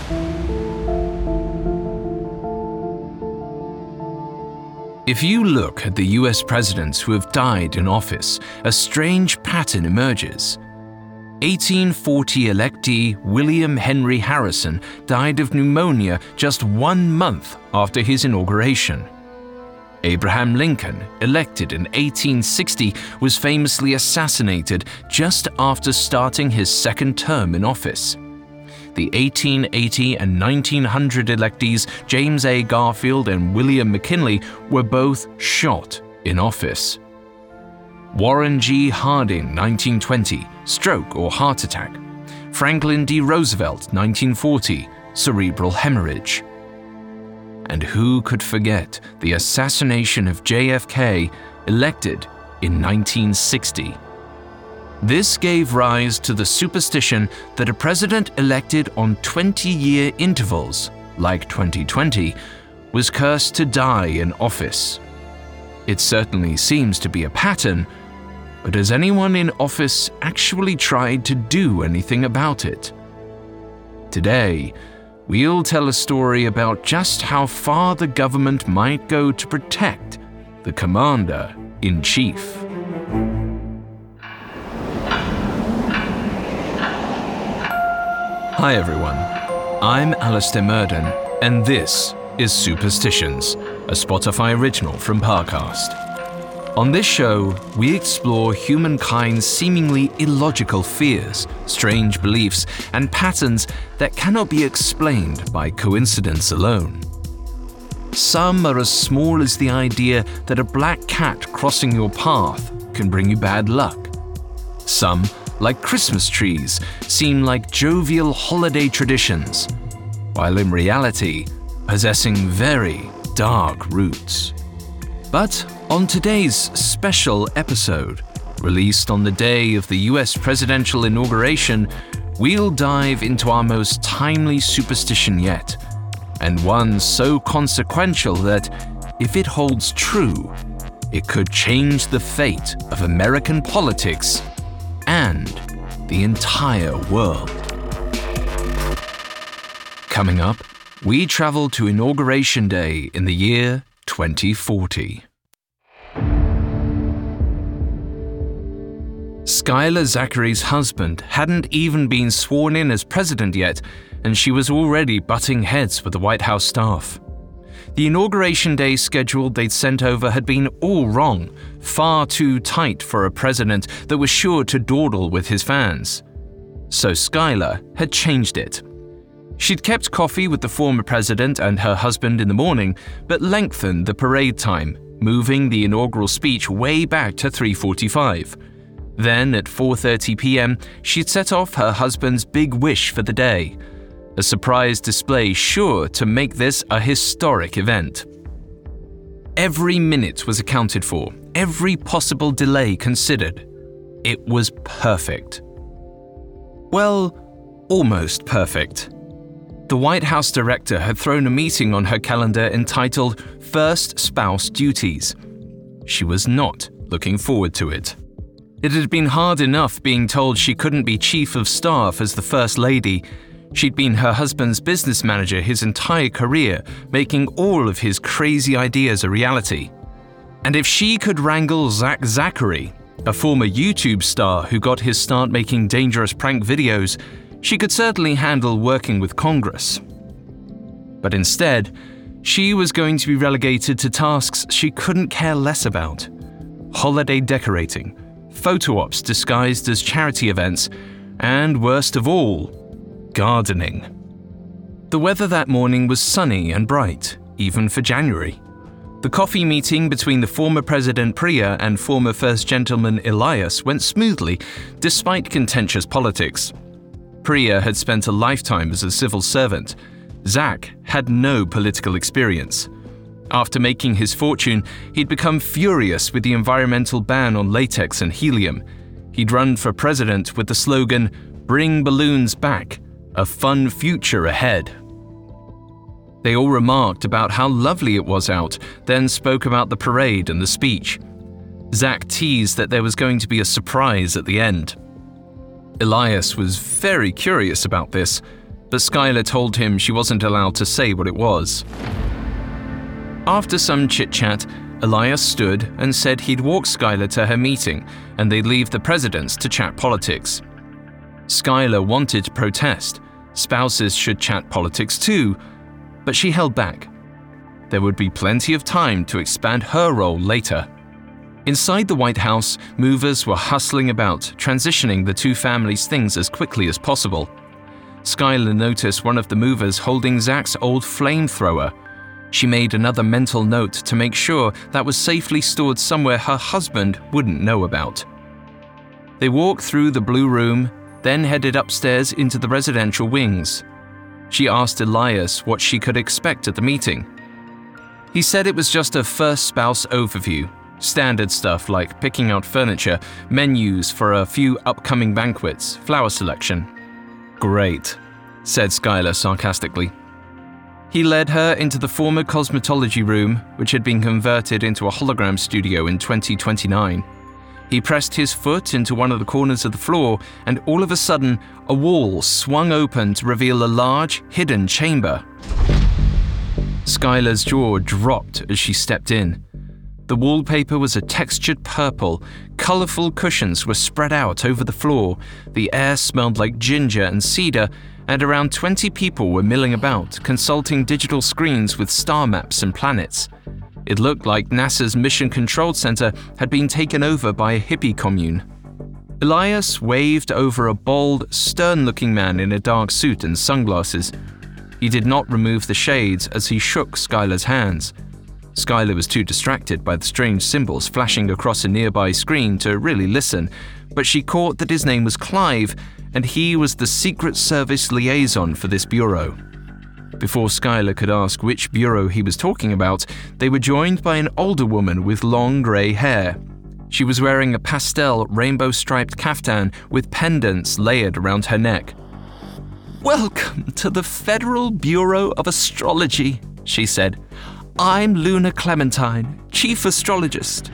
If you look at the US presidents who have died in office, a strange pattern emerges. 1840 electee William Henry Harrison died of pneumonia just 1 month after his inauguration. Abraham Lincoln, elected in 1860, was famously assassinated just after starting his second term in office. The 1880 and 1900 electees James A. Garfield and William McKinley were both shot in office. Warren G. Harding, 1920, stroke or heart attack. Franklin D. Roosevelt, 1940, cerebral hemorrhage. And who could forget the assassination of JFK, elected in 1960? This gave rise to the superstition that a president elected on 20-year intervals, like 2020, was cursed to die in office. It certainly seems to be a pattern, but has anyone in office actually tried to do anything about it? Today, we'll tell a story about just how far the government might go to protect the Commander-in-Chief. Hi everyone, I'm Alistair Murden, and this is Superstitions, a Spotify original from Parcast. On this show, we explore humankind's seemingly illogical fears, strange beliefs, and patterns that cannot be explained by coincidence alone. Some are as small as the idea that a black cat crossing your path can bring you bad luck. Some, like Christmas trees, seem like jovial holiday traditions, while in reality, possessing very dark roots. But on today's special episode, released on the day of the US presidential inauguration, we'll dive into our most timely superstition yet, and one so consequential that, if it holds true, it could change the fate of American politics and the entire world. Coming up, we travel to Inauguration Day in the year 2040. Skylar Zachary's husband hadn't even been sworn in as president yet, and she was already butting heads with the White House staff. The Inauguration Day schedule they'd sent over had been all wrong, far too tight for a president that was sure to dawdle with his fans. So Skylar had changed it. She'd kept coffee with the former president and her husband in the morning, but lengthened the parade time, moving the inaugural speech way back to 3:45. Then, at 4:30 p.m., she'd set off her husband's big wish for the day, a surprise display sure to make this a historic event. Every minute was accounted for, every possible delay considered. It was perfect. Well, almost perfect. The White House director had thrown a meeting on her calendar entitled First Spouse Duties. She was not looking forward to it. It had been hard enough being told she couldn't be chief of staff as the First Lady. She'd been her husband's business manager his entire career, making all of his crazy ideas a reality. And if she could wrangle Zach Zachary, a former YouTube star who got his start making dangerous prank videos, she could certainly handle working with Congress. But instead, she was going to be relegated to tasks she couldn't care less about: holiday decorating, photo ops disguised as charity events, and worst of all, gardening. The weather that morning was sunny and bright, even for January. The coffee meeting between the former President Priya and former First Gentleman Elias went smoothly, despite contentious politics. Priya had spent a lifetime as a civil servant. Zach had no political experience. After making his fortune, he'd become furious with the environmental ban on latex and helium. He'd run for president with the slogan, "Bring balloons back, a fun future ahead." They all remarked about how lovely it was out, then spoke about the parade and the speech. Zach teased that there was going to be a surprise at the end. Elias was very curious about this. but Skylar told him she wasn't allowed to say what it was. After some chit-chat, Elias stood and said he'd walk Skylar to her meeting and they'd leave the presidents to chat politics. Skylar wanted to protest. Spouses should chat politics too, but she held back. There would be plenty of time to expand her role later. Inside the White House, movers were hustling about, transitioning the two families' things as quickly as possible. Skylar noticed one of the movers holding Zach's old flamethrower. She made another mental note to make sure that was safely stored somewhere her husband wouldn't know about. They walked through the blue room, then headed upstairs into the residential wings. She asked Elias what she could expect at the meeting. He said it was just a first spouse overview, standard stuff like picking out furniture, menus for a few upcoming banquets, flower selection. Great, said Skylar sarcastically. He led her into the former cosmetology room, which had been converted into a hologram studio in 2029. He pressed his foot into one of the corners of the floor, and all of a sudden, a wall swung open to reveal a large, hidden chamber. Skylar's jaw dropped as she stepped in. The wallpaper was a textured purple, colorful cushions were spread out over the floor, the air smelled like ginger and cedar, and around 20 people were milling about, consulting digital screens with star maps and planets. It looked like NASA's Mission Control Center had been taken over by a hippie commune. Elias waved over a bald, stern-looking man in a dark suit and sunglasses. He did not remove the shades as he shook Skylar's hands. Skylar was too distracted by the strange symbols flashing across a nearby screen to really listen, but she caught that his name was Clive, and he was the Secret Service liaison for this bureau. Before Skylar could ask which bureau he was talking about, they were joined by an older woman with long grey hair. She was wearing a pastel rainbow-striped caftan with pendants layered around her neck. "Welcome to the Federal Bureau of Astrology," she said. "I'm Luna Clementine, chief astrologist."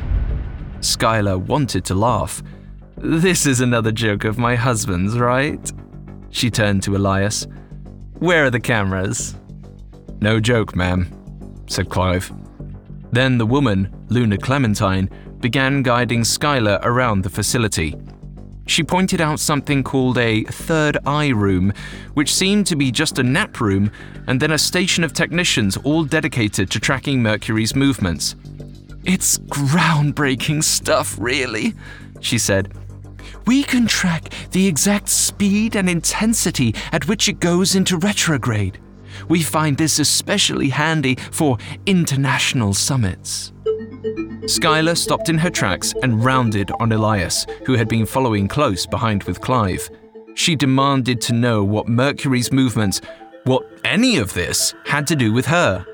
Skylar wanted to laugh. "This is another joke of my husband's, right?" She turned to Elias. "Where are the cameras?" "No joke, ma'am," said Clive. Then the woman, Luna Clementine, began guiding Skylar around the facility. She pointed out something called a third eye room, which seemed to be just a nap room, and then a station of technicians all dedicated to tracking Mercury's movements. "It's groundbreaking stuff, really," she said. "We can track the exact speed and intensity at which it goes into retrograde. We find this especially handy for international summits." Skylar stopped in her tracks and rounded on Elias, who had been following close behind with Clive. She demanded to know what Mercury's movements, what any of this, had to do with her.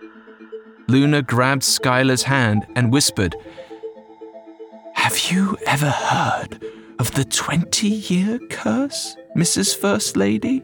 Luna grabbed Skylar's hand and whispered, "Have you ever heard of the 20-year curse, Mrs. First Lady?"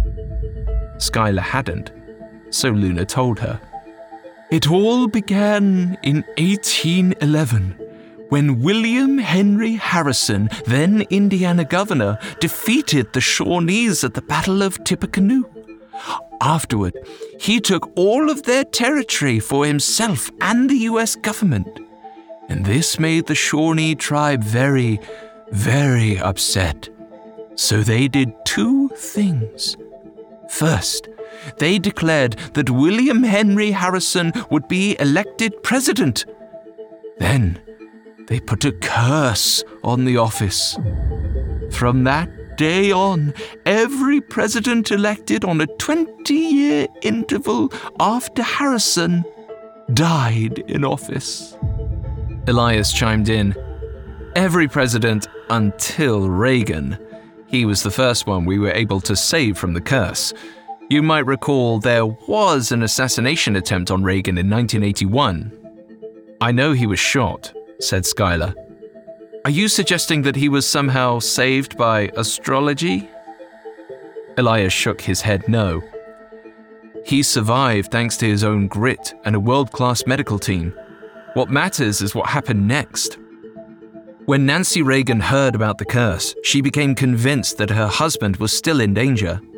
Skylar hadn't, so Luna told her. "It all began in 1811, when William Henry Harrison, then Indiana governor, defeated the Shawnees at the Battle of Tippecanoe. Afterward, he took all of their territory for himself and the U.S. government. And this made the Shawnee tribe very, very upset. So they did two things. First, they declared that William Henry Harrison would be elected president. Then, they put a curse on the office. From that day on, every president elected on a 20-year interval after Harrison died in office." Elias chimed in. "Every president until Reagan. He was the first one we were able to save from the curse. You might recall there was an assassination attempt on Reagan in 1981. "I know he was shot," said Skylar. "Are you suggesting that he was somehow saved by astrology?" Elias shook his head no. He survived thanks to his own grit and a world-class medical team. What matters is what happened next. When Nancy Reagan heard about the curse, she became convinced that her husband was still in danger.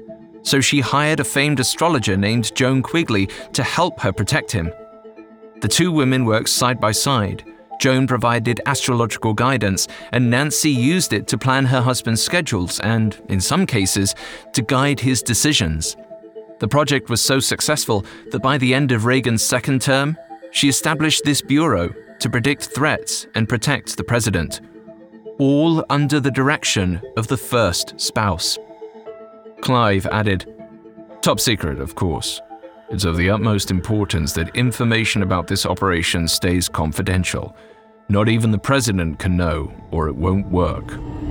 so she hired a famed astrologer named Joan Quigley to help her protect him. The two women worked side by side. Joan provided astrological guidance, and Nancy used it to plan her husband's schedules and, in some cases, to guide his decisions. The project was so successful that by the end of Reagan's second term, she established this bureau to predict threats and protect the president, all under the direction of the first spouse. Clive added, "Top secret, of course. It's of the utmost importance that information about this operation stays confidential. Not even the president can know, or it won't work."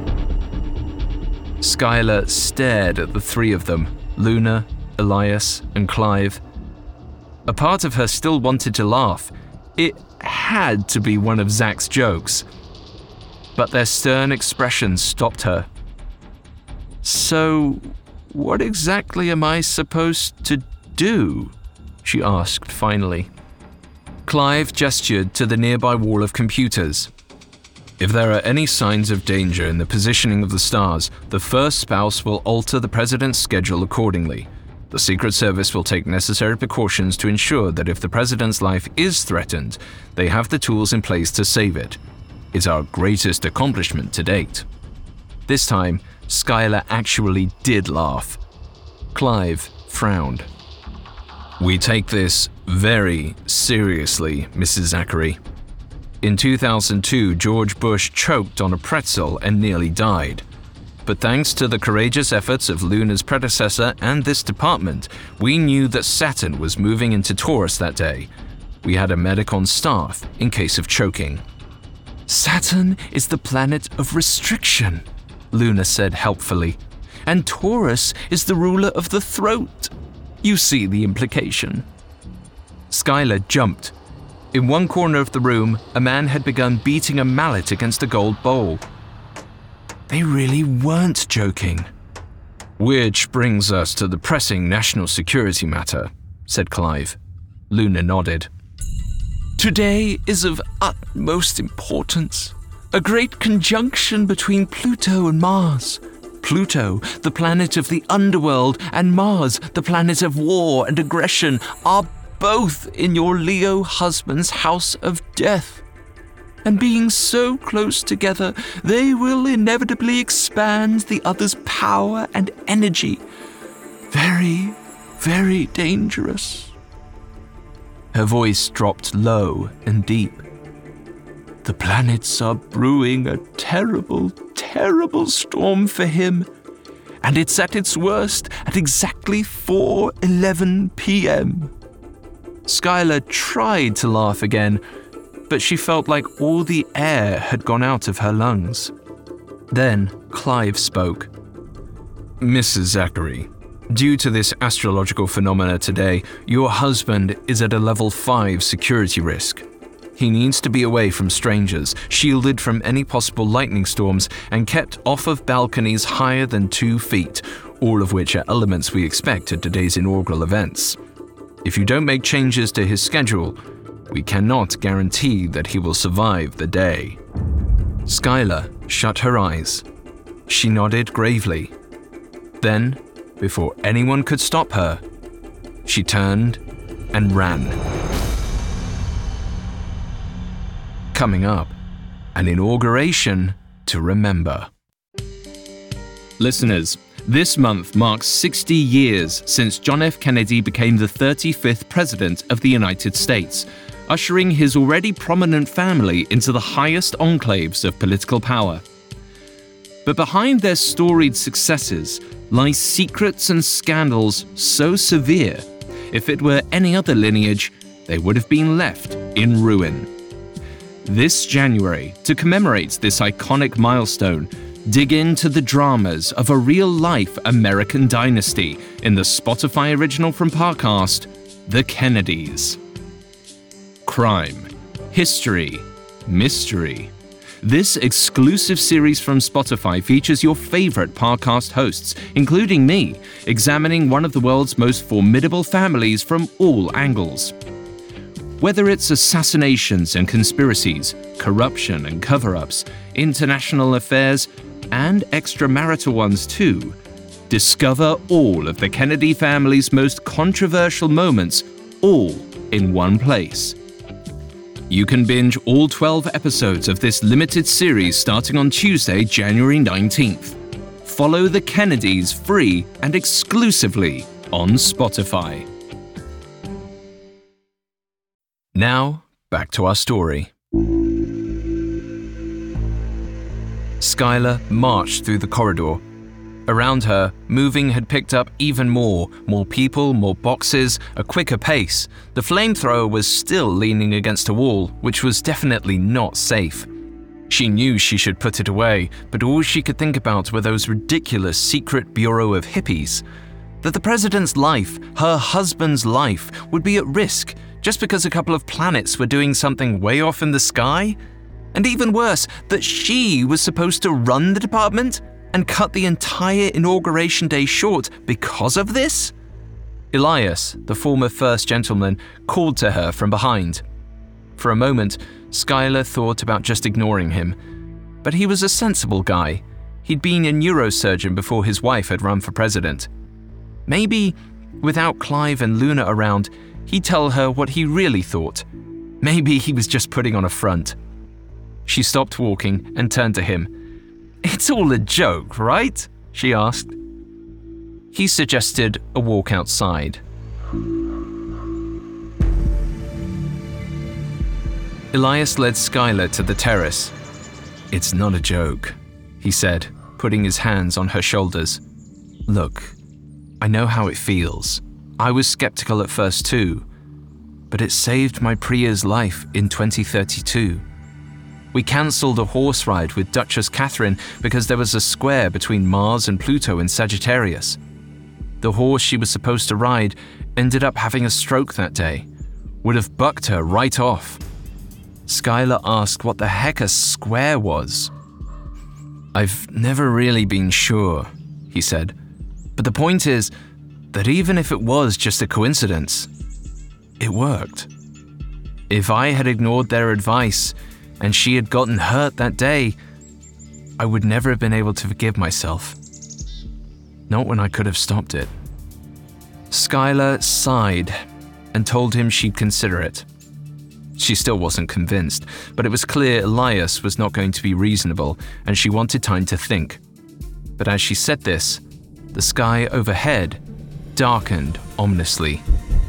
Schuyler stared at the three of them, Luna, Elias, and Clive. A part of her still wanted to laugh. It had to be one of Zach's jokes. But their stern expressions stopped her. "So, what exactly am I supposed to do?" she asked finally. Clive gestured to the nearby wall of computers. "If there are any signs of danger in the positioning of the stars, the first spouse will alter the president's schedule accordingly. The Secret Service will take necessary precautions to ensure that if the president's life is threatened, they have the tools in place to save it. It's our greatest accomplishment to date." This time, Schuyler actually did laugh. Clive frowned. "We take this very seriously, Mrs. Zachary. In 2002, George Bush choked on a pretzel and nearly died. But thanks to the courageous efforts of Luna's predecessor and this department, we knew that Saturn was moving into Taurus that day. We had a medic on staff in case of choking." "Saturn is the planet of restriction," Luna said helpfully. "And Taurus is the ruler of the throat. You see the implication." Schuyler jumped. In one corner of the room, a man had begun beating a mallet against a gold bowl. They really weren't joking. "Which brings us to the pressing national security matter," said Clive. Luna nodded. "Today is of utmost importance. A great conjunction between Pluto and Mars. Pluto, the planet of the underworld, and Mars, the planet of war and aggression, are both in your Leo husband's house of death. And being so close together, they will inevitably expand the other's power and energy. Very, very dangerous." Her voice dropped low and deep. "The planets are brewing a terrible, terrible storm for him, and it's at its worst at exactly 4:11 p.m. Schuyler tried to laugh again, but she felt like all the air had gone out of her lungs. Then Clive spoke. "Mrs. Zachary, due to this astrological phenomena today, your husband is at a level 5 security risk. He needs to be away from strangers, shielded from any possible lightning storms, and kept off of balconies higher than 2 feet, all of which are elements we expect at today's inaugural events. If you don't make changes to his schedule, we cannot guarantee that he will survive the day." Schuyler shut her eyes. She nodded gravely. Then, before anyone could stop her, she turned and ran. Coming up, an inauguration to remember. Listeners, this month marks 60 years since John F. Kennedy became the 35th President of the United States, ushering his already prominent family into the highest enclaves of political power. But behind their storied successes lie secrets and scandals so severe, if it were any other lineage, they would have been left in ruin. This January, to commemorate this iconic milestone, dig into the dramas of a real-life American dynasty in the Spotify original from Parcast, The Kennedys. Crime, history, mystery. This exclusive series from Spotify features your favorite Parcast hosts, including me, examining one of the world's most formidable families from all angles. Whether it's assassinations and conspiracies, corruption and cover-ups, international affairs, and extramarital ones too, Discover all of the Kennedy family's most controversial moments, all in one place. You can binge all 12 episodes of this limited series starting on Tuesday, January 19th. Follow the Kennedys free and exclusively on Spotify. Now, back to our story. Skylar marched through the corridor. Around her, moving had picked up even more people, more boxes, a quicker pace. The flamethrower was still leaning against a wall, which was definitely not safe. She knew she should put it away, but all she could think about were those ridiculous secret bureau of hippies. That the president's life, her husband's life, would be at risk just because a couple of planets were doing something way off in the sky? And even worse, that she was supposed to run the department and cut the entire inauguration day short because of this? Elias, the former first gentleman, called to her from behind. For a moment, Skylar thought about just ignoring him. But he was a sensible guy. He'd been a neurosurgeon before his wife had run for president. Maybe, without Clive and Luna around, he'd tell her what he really thought. Maybe he was just putting on a front. She stopped walking and turned to him. "It's all a joke, right?" she asked. He suggested a walk outside. Elias led Skylar to the terrace. "It's not a joke," he said, putting his hands on her shoulders. "Look, I know how it feels. I was skeptical at first too, but it saved my Priya's life in 2032. We cancelled a horse ride with Duchess Catherine because there was a square between Mars and Pluto in Sagittarius. The horse she was supposed to ride ended up having a stroke that day. Would have bucked her right off." Skylar asked what the heck a square was. "I've never really been sure," he said. "But the point is that even if it was just a coincidence, it worked. If I had ignored their advice and she had gotten hurt that day, I would never have been able to forgive myself. Not when I could have stopped it." Skylar sighed and told him she'd consider it. She still wasn't convinced, but it was clear Elias was not going to be reasonable, and she wanted time to think. But as she said this, the sky overhead darkened ominously.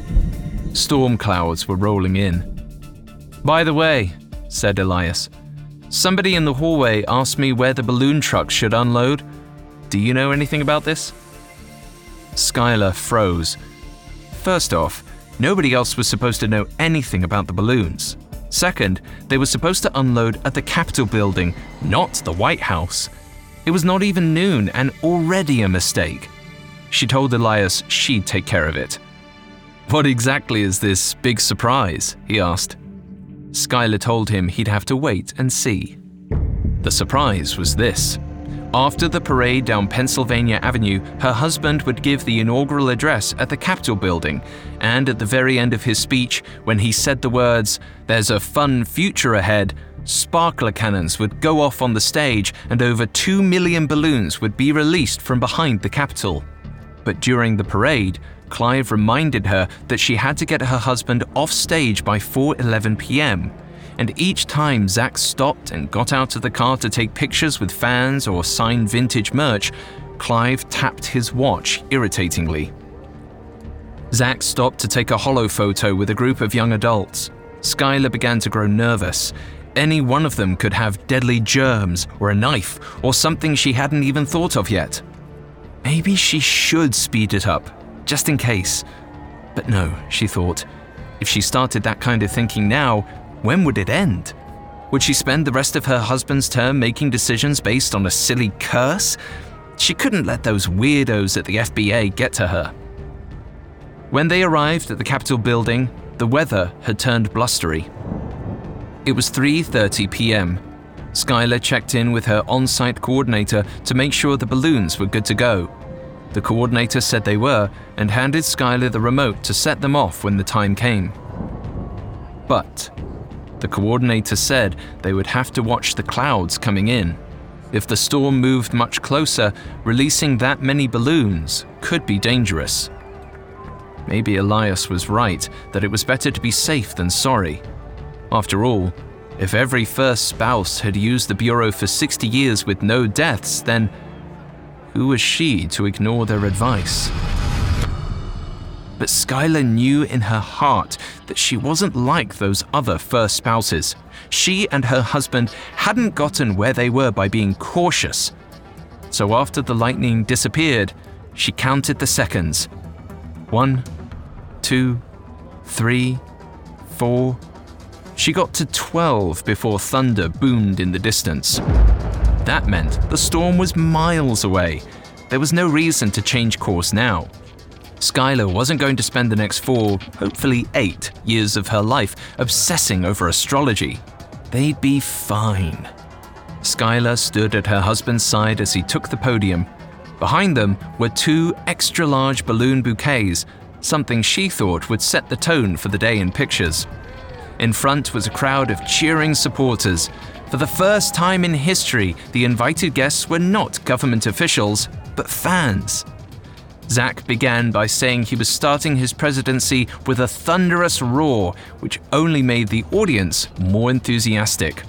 Storm clouds were rolling in. "By the way," said Elias, "somebody in the hallway asked me where the balloon truck should unload. Do you know anything about this?" Skylar froze. First off, nobody else was supposed to know anything about the balloons. Second, they were supposed to unload at the Capitol building, not the White House. It was not even noon and already a mistake. She told Elias she'd take care of it. "What exactly is this big surprise?" he asked. Skylar told him he'd have to wait and see. The surprise was this. After the parade down Pennsylvania Avenue, her husband would give the inaugural address at the Capitol building, and at the very end of his speech, when he said the words, "There's a fun future ahead," sparkler cannons would go off on the stage and over 2 million balloons would be released from behind the Capitol. But during the parade, Clive reminded her that she had to get her husband off stage by 4:11 p.m., and each time Zach stopped and got out of the car to take pictures with fans or sign vintage merch, Clive tapped his watch irritatingly. Zach stopped to take a holo photo with a group of young adults. Skylar began to grow nervous. Any one of them could have deadly germs or a knife or something she hadn't even thought of yet. Maybe she should speed it up, just in case. But no, she thought. If she started that kind of thinking now, when would it end? Would she spend the rest of her husband's term making decisions based on a silly curse? She couldn't let those weirdos at the FBA get to her. When they arrived at the Capitol building, the weather had turned blustery. It was 3:30 p.m. Skylar checked in with her on-site coordinator to make sure the balloons were good to go. The coordinator said they were and handed Skylar the remote to set them off when the time came. But the coordinator said they would have to watch the clouds coming in. If the storm moved much closer, releasing that many balloons could be dangerous. Maybe Elias was right that it was better to be safe than sorry. After all, if every first spouse had used the Bureau for 60 years with no deaths, then who was she to ignore their advice? But Skylar knew in her heart that she wasn't like those other first spouses. She and her husband hadn't gotten where they were by being cautious. So after the lightning disappeared, she counted the seconds. 1, 2, 3, 4. She got to 12 before thunder boomed in the distance. That meant the storm was miles away. There was no reason to change course now. Skylar wasn't going to spend the next 4, hopefully 8 years of her life obsessing over astrology. They'd be fine. Skylar stood at her husband's side as he took the podium. Behind them were 2 extra-large balloon bouquets, something she thought would set the tone for the day in pictures. In front was a crowd of cheering supporters. For the first time in history, the invited guests were not government officials, but fans. Zach began by saying he was starting his presidency with a thunderous roar, which only made the audience more enthusiastic.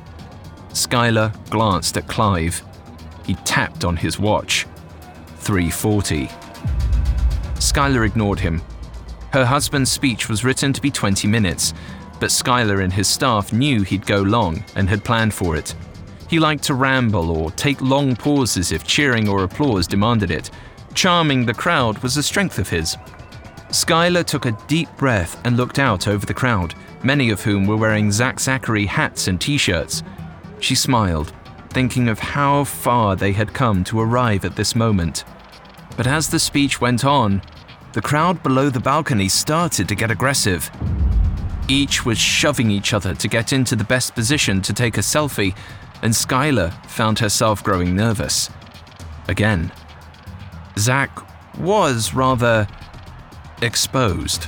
Skylar glanced at Clive. He tapped on his watch. 3:40. Skylar ignored him. Her husband's speech was written to be 20 minutes, but Skylar and his staff knew he'd go long and had planned for it. He liked to ramble or take long pauses if cheering or applause demanded it. Charming the crowd was a strength of his. Skylar took a deep breath and looked out over the crowd, many of whom were wearing Zach Zachary hats and t-shirts. She smiled, thinking of how far they had come to arrive at this moment. But as the speech went on, the crowd below the balcony started to get aggressive. Each was shoving each other to get into the best position to take a selfie, and Skylar found herself growing nervous. Again. Zach was rather exposed.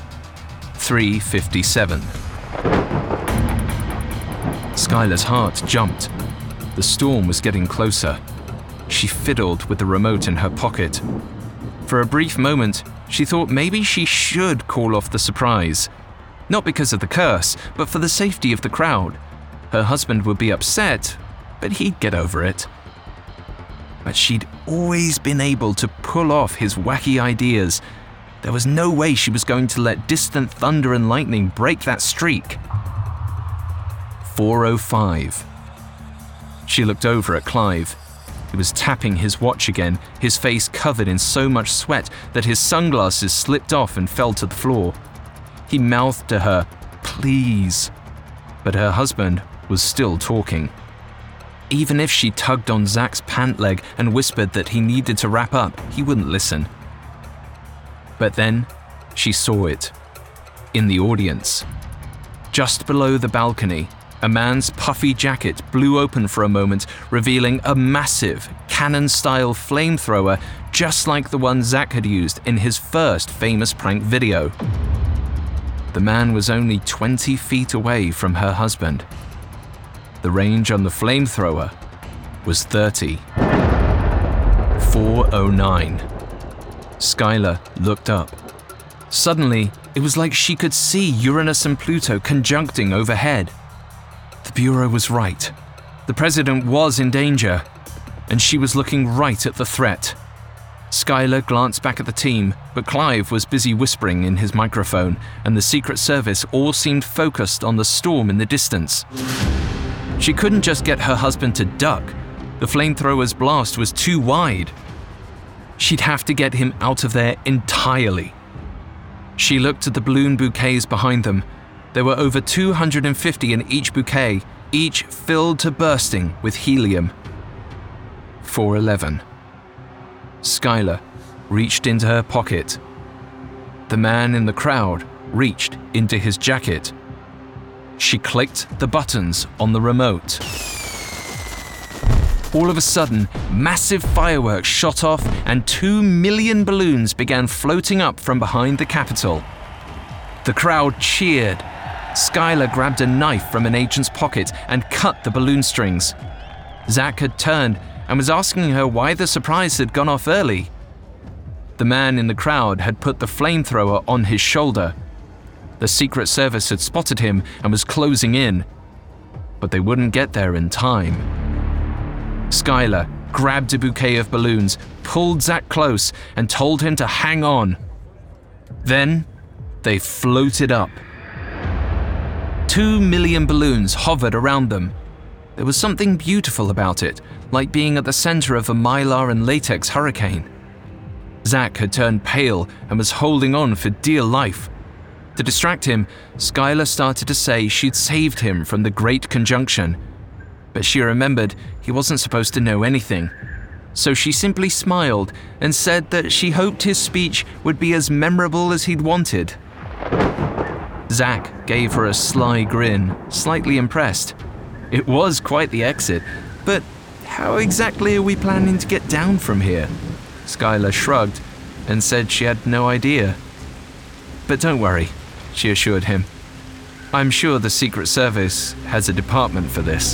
3:57. Skylar's heart jumped. The storm was getting closer. She fiddled with the remote in her pocket. For a brief moment, she thought maybe she should call off the surprise. Not because of the curse, but for the safety of the crowd. Her husband would be upset, but he'd get over it. But she'd always been able to pull off his wacky ideas. There was no way she was going to let distant thunder and lightning break that streak. 4:05. She looked over at Clive. He was tapping his watch again, his face covered in so much sweat that his sunglasses slipped off and fell to the floor. He mouthed to her, "Please," but her husband was still talking. Even if she tugged on Zach's pant leg and whispered that he needed to wrap up, he wouldn't listen. But then, she saw it. In the audience. Just below the balcony, a man's puffy jacket blew open for a moment, revealing a massive, cannon-style flamethrower just like the one Zach had used in his first famous prank video. The man was only 20 feet away from her husband. The range on the flamethrower was 30. 4:09. Skylar looked up. Suddenly, it was like she could see Uranus and Pluto conjuncting overhead. The Bureau was right. The president was in danger, and she was looking right at the threat. Skylar glanced back at the team, but Clive was busy whispering in his microphone, and the Secret Service all seemed focused on the storm in the distance. She couldn't just get her husband to duck. The flamethrower's blast was too wide. She'd have to get him out of there entirely. She looked at the balloon bouquets behind them. There were over 250 in each bouquet, each filled to bursting with helium. 4:11. Skylar reached into her pocket. The man in the crowd reached into his jacket. She clicked the buttons on the remote. All of a sudden, massive fireworks shot off and 2 million balloons began floating up from behind the Capitol. The crowd cheered. Skylar grabbed a knife from an agent's pocket and cut the balloon strings. Zach had turned and was asking her why the surprise had gone off early. The man in the crowd had put the flamethrower on his shoulder. The Secret Service had spotted him and was closing in, but they wouldn't get there in time. Skylar grabbed a bouquet of balloons, pulled Zach close, and told him to hang on. Then, they floated up. 2 million balloons hovered around them. There was something beautiful about it, like being at the center of a mylar and latex hurricane. Zach had turned pale and was holding on for dear life. To distract him, Skylar started to say she'd saved him from the Great Conjunction, but she remembered he wasn't supposed to know anything. So she simply smiled and said that she hoped his speech would be as memorable as he'd wanted. Zach gave her a sly grin, slightly impressed. It was quite the exit, but how exactly are we planning to get down from here? Skylar shrugged and said she had no idea. But don't worry, she assured him. I'm sure the Secret Service has a department for this.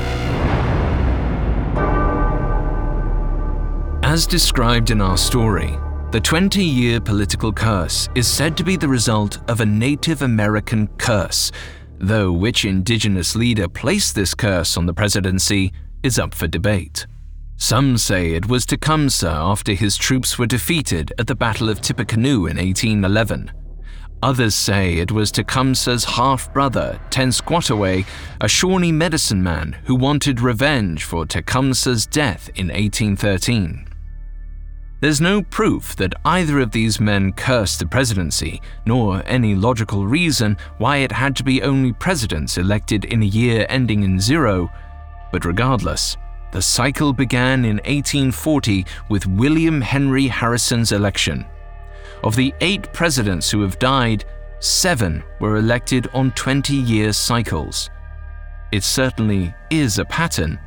As described in our story, the 20-year political curse is said to be the result of a Native American curse, though which indigenous leader placed this curse on the presidency is up for debate. Some say it was Tecumseh after his troops were defeated at the Battle of Tippecanoe in 1811. Others say it was Tecumseh's half-brother, Tenskwatawa, a Shawnee medicine man who wanted revenge for Tecumseh's death in 1813. There's no proof that either of these men cursed the presidency, nor any logical reason why it had to be only presidents elected in a year ending in 0, but regardless, the cycle began in 1840 with William Henry Harrison's election. Of the 8 presidents who have died, 7 were elected on 20-year cycles. It certainly is a pattern.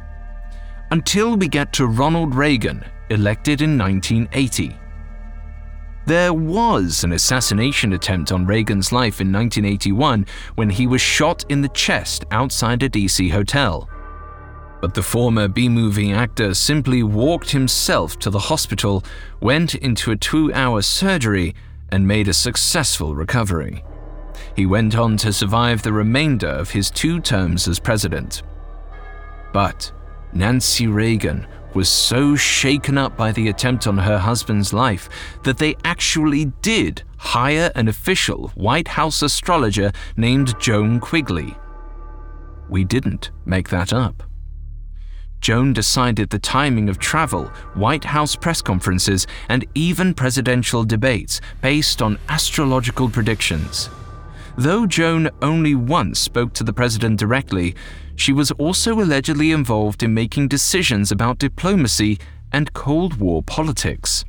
Until we get to Ronald Reagan, elected in 1980. There was an assassination attempt on Reagan's life in 1981 when he was shot in the chest outside a DC hotel. But the former B-movie actor simply walked himself to the hospital, went into a 2-hour surgery, and made a successful recovery. He went on to survive the remainder of his 2 terms as president. But Nancy Reagan was so shaken up by the attempt on her husband's life that they actually did hire an official White House astrologer named Joan Quigley. We didn't make that up. Joan decided the timing of travel, White House press conferences, and even presidential debates based on astrological predictions. Though Joan only once spoke to the president directly, she was also allegedly involved in making decisions about diplomacy and Cold War politics.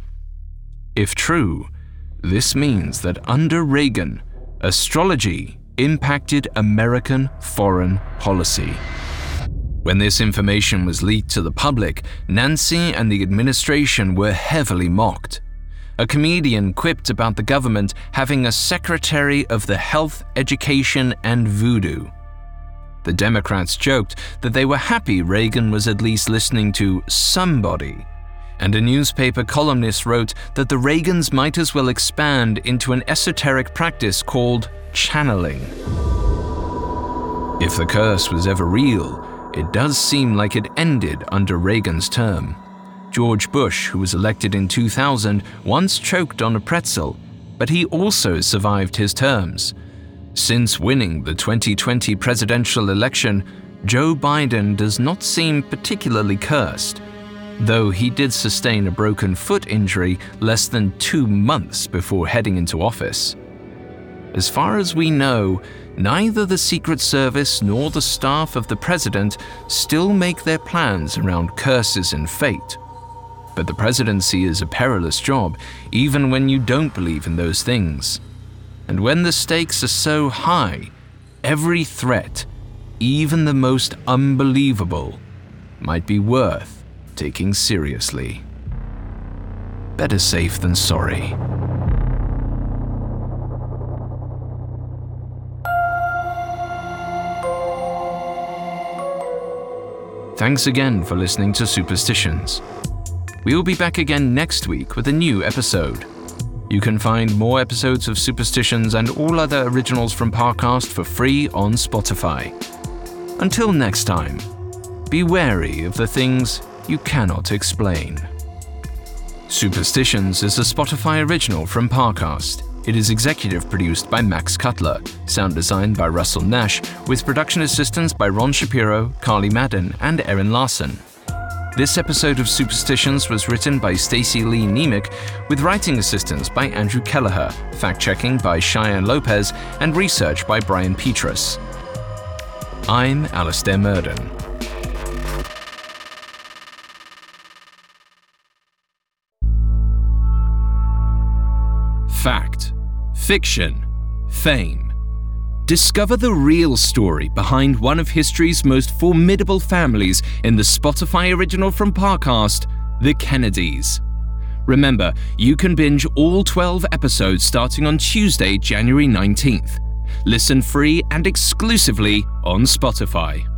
If true, this means that under Reagan, astrology impacted American foreign policy. When this information was leaked to the public, Nancy and the administration were heavily mocked. A comedian quipped about the government having a secretary of the health, education, and voodoo. The Democrats joked that they were happy Reagan was at least listening to somebody, and a newspaper columnist wrote that the Reagans might as well expand into an esoteric practice called channeling. If the curse was ever real, it does seem like it ended under Reagan's term. George Bush, who was elected in 2000, once choked on a pretzel, but he also survived his terms. Since winning the 2020 presidential election, Joe Biden does not seem particularly cursed, though he did sustain a broken foot injury less than 2 months before heading into office. As far as we know, neither the Secret Service nor the staff of the president still make their plans around curses and fate. But the presidency is a perilous job, even when you don't believe in those things. And when the stakes are so high, every threat, even the most unbelievable, might be worth taking seriously. Better safe than sorry. Thanks again for listening to Superstitions. We will be back again next week with a new episode. You can find more episodes of Superstitions and all other originals from Parcast for free on Spotify. Until next time, be wary of the things you cannot explain. Superstitions is a Spotify original from Parcast. It is executive produced by Max Cutler, sound designed by Russell Nash, with production assistance by Ron Shapiro, Carly Madden, and Erin Larson. This episode of Superstitions was written by Stacey Lee Nemec, with writing assistance by Andrew Kelleher, fact-checking by Cheyenne Lopez, and research by Brian Petrus. I'm Alastair Murden. Fact, fiction, fame. Discover the real story behind one of history's most formidable families in the Spotify original from Parcast, The Kennedys. Remember, you can binge all 12 episodes starting on Tuesday, January 19th. Listen free and exclusively on Spotify.